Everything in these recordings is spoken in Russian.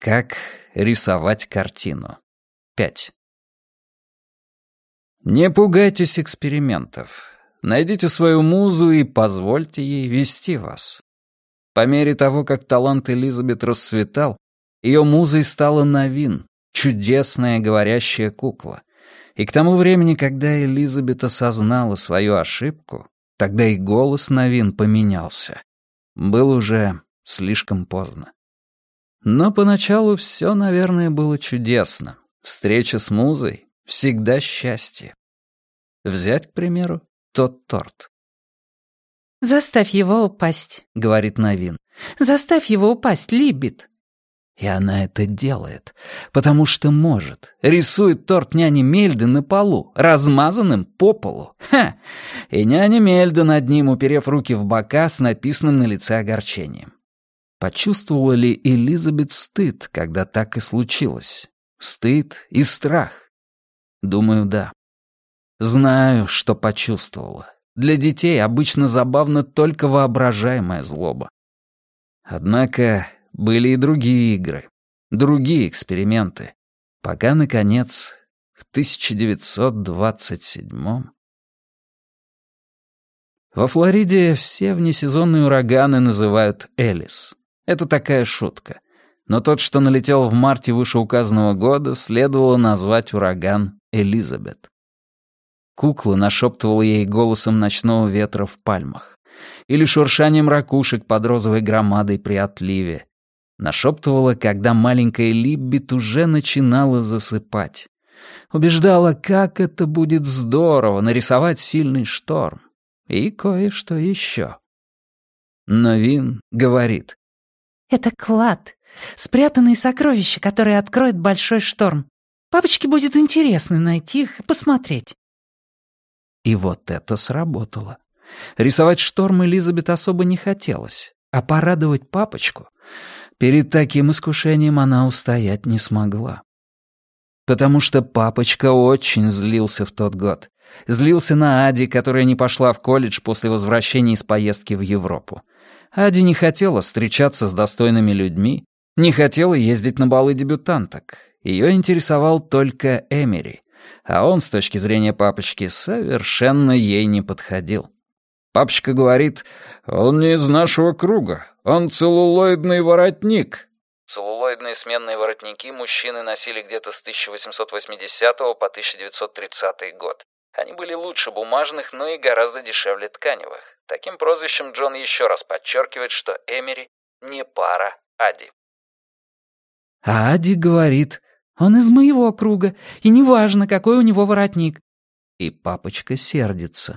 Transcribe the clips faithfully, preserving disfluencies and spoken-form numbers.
Как рисовать картину. пять. Не пугайтесь экспериментов. Найдите свою музу и позвольте ей вести вас. По мере того, как талант Элизабет расцветал, ее музой стала Навин, чудесная говорящая кукла. И к тому времени, когда Элизабет осознала свою ошибку, тогда и голос Навин поменялся. Было уже слишком поздно. Но поначалу все, наверное, было чудесно. Встреча с музой — всегда счастье. Взять, к примеру, тот торт. «Заставь его упасть», — говорит Навин. «Заставь его упасть, Либбит». И она это делает, потому что может. Рисует торт няни Мельды на полу, размазанным по полу. Ха! И няня Мельда над ним, уперев руки в бока, с написанным на лице огорчением. Почувствовала ли Элизабет стыд, когда так и случилось? Стыд и страх? Думаю, да. Знаю, что почувствовала. Для детей обычно забавна только воображаемая злоба. Однако были и другие игры, другие эксперименты, пока, наконец, в тысяча девятьсот двадцать седьмом... Во Флориде все внесезонные ураганы называют Элис. Это такая шутка. Но тот, что налетел в марте вышеуказанного года, следовало назвать ураган Элизабет. Кукла нашептывала ей голосом ночного ветра в пальмах. Или шуршанием ракушек под розовой громадой при отливе. Нашептывала, когда маленькая Либбит уже начинала засыпать. Убеждала, как это будет здорово нарисовать сильный шторм. И кое-что еще. Но Вин говорит: «Это клад, спрятанные сокровища, которые откроет большой шторм. Папочке будет интересно найти их и посмотреть». И вот это сработало. Рисовать шторм Элизабет особо не хотелось, а порадовать папочку... Перед таким искушением она устоять не смогла. Потому что папочка очень злился в тот год. Злился на Ади, которая не пошла в колледж после возвращения из поездки в Европу. Ади не хотела встречаться с достойными людьми, не хотела ездить на балы дебютанток. Ее интересовал только Эмери, а он, с точки зрения папочки, совершенно ей не подходил. Папочка говорит: «Он не из нашего круга, он целлулоидный воротник». Целлулоидные сменные воротники мужчины носили где-то с тысяча восемьсот восьмидесятого по тысяча девятьсот тридцатый год. Они были лучше бумажных, но и гораздо дешевле тканевых. Таким прозвищем Джон еще раз подчеркивает, что Эмери не пара Ади. А Ади говорит: «Он из моего круга, и неважно, какой у него воротник». И папочка сердится.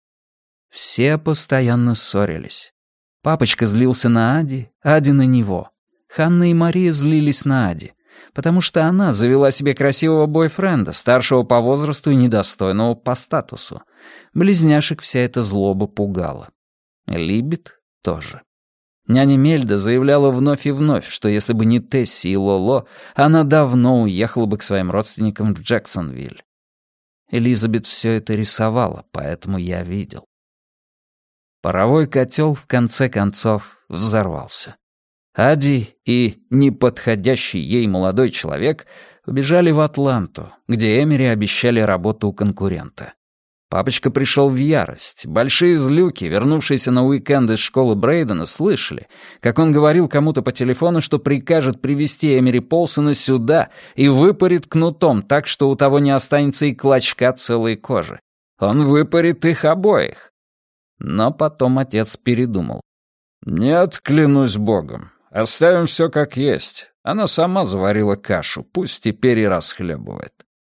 Все постоянно ссорились. Папочка злился на Ади, Ади на него. Ханна и Мария злились на Ади, потому что она завела себе красивого бойфренда, старшего по возрасту и недостойного по статусу. Близняшек вся эта злоба пугала. Либбит тоже. Няня Мельда заявляла вновь и вновь, что если бы не Тесси и Лоло, она давно уехала бы к своим родственникам в Джексонвиль. Элизабет все это рисовала, поэтому я видел. Паровой котел в конце концов взорвался. Ади и неподходящий ей молодой человек убежали в Атланту, где Эмери обещали работу у конкурента. Папочка пришел в ярость. Большие злюки, вернувшиеся на уикенд из школы Брейдена, слышали, как он говорил кому-то по телефону, что прикажет привезти Эмери Полсона сюда и выпарит кнутом так, что у того не останется и клочка целой кожи. Он выпарит их обоих. Но потом отец передумал. «Нет, клянусь богом, оставим все как есть. Она сама заварила кашу, пусть теперь и расхлебывает».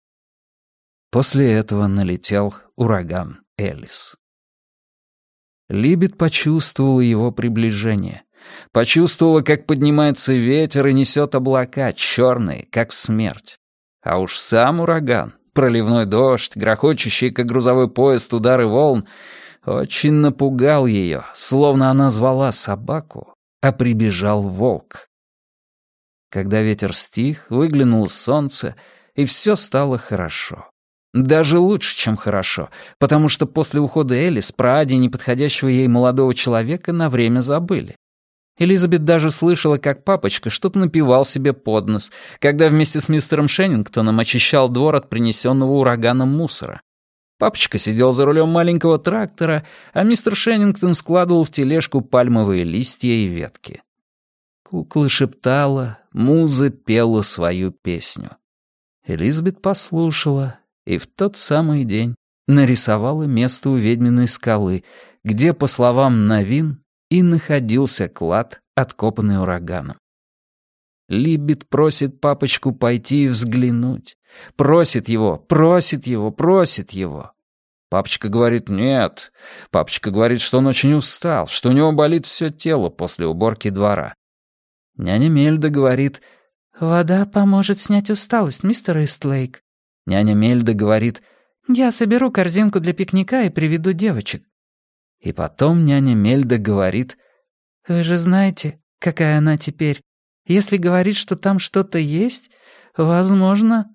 После этого налетел ураган Элис. Либбит почувствовала его приближение. Почувствовала, как поднимается ветер и несет облака, черные, как смерть. А уж сам ураган, проливной дождь, грохочущий, как грузовой поезд, удары волн, очень напугал ее, словно она звала собаку, а прибежал волк. Когда ветер стих, выглянуло солнце, и все стало хорошо. Даже лучше, чем хорошо, потому что после ухода Элис про Ади неподходящего ей молодого человека на время забыли. Элизабет даже слышала, как папочка что-то напевал себе под нос, когда вместе с мистером Шеннингтоном очищал двор от принесенного ураганом мусора. Папочка сидел за рулем маленького трактора, а мистер Шеннингтон складывал в тележку пальмовые листья и ветки. Кукла шептала, муза пела свою песню. Элизабет послушала и в тот самый день нарисовала место у ведьминой скалы, где, по словам Новин, и находился клад, откопанный ураганом. Либбит просит папочку пойти и взглянуть. Просит его, просит его, просит его. Папочка говорит «нет». Папочка говорит, что он очень устал, что у него болит все тело после уборки двора. Няня Мельда говорит «Вода поможет снять усталость, мистер Истлейк». Няня Мельда говорит «Я соберу корзинку для пикника и приведу девочек». И потом няня Мельда говорит «Вы же знаете, какая она теперь. Если говорит, что там что-то есть, возможно...»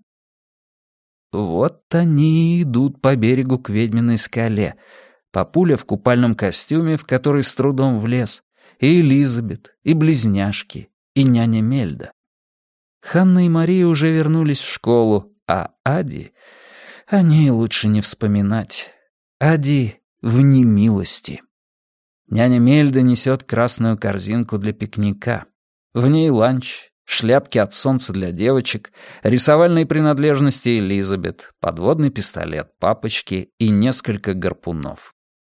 Вот они и идут по берегу к ведьминой скале. Папуля в купальном костюме, в который с трудом влез, и Элизабет, и близняшки, и няня Мельда. Ханна и Мария уже вернулись в школу, а Ади... О ней лучше не вспоминать. Ади в немилости. Няня Мельда несет красную корзинку для пикника. В ней ланч, шляпки от солнца для девочек, рисовальные принадлежности Элизабет, подводный пистолет папочки и несколько гарпунов.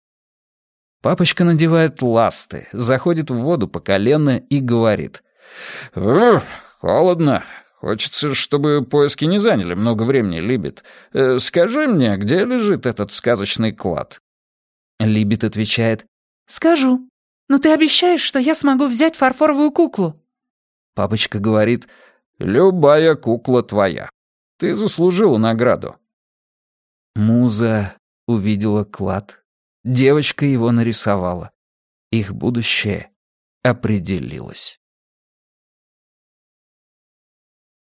Папочка надевает ласты, заходит в воду по колено и говорит: «Ух, холодно. Хочется, чтобы поиски не заняли много времени, Либбит. Э, скажи мне, где лежит этот сказочный клад?» Либбит отвечает: «Скажу. Но ты обещаешь, что я смогу взять фарфоровую куклу?» Папочка говорит: «Любая кукла твоя. Ты заслужила награду». Муза увидела клад. Девочка его нарисовала. Их будущее определилось.